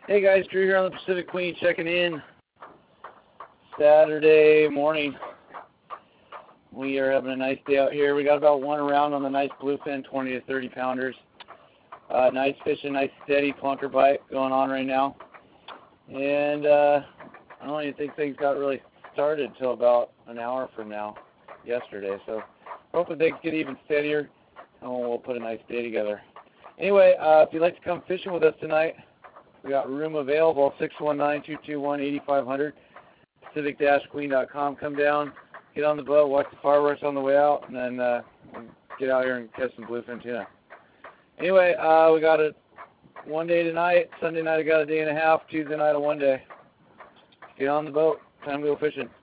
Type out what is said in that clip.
Hey guys, Drew here on the Pacific Queen checking in. Saturday morning. We are having a nice day out here. We got about one around on the nice bluefin, 20 to 30 pounders. Nice fishing, nice steady clunker bite going on right now. And I don't even think things got really started until about an hour from now, yesterday. So hopefully things get even steadier and we'll put a nice day together. Anyway, if you'd like to come fishing with us tonight, we got room available, 619-221-8500, pacific-queen.com. Come down, get on the boat, watch the fireworks on the way out, and then get out here and catch some bluefin tuna. Anyway, we got it one day tonight. Sunday night I got a day and a half. Tuesday night a one day. Get on the boat. Time to go fishing.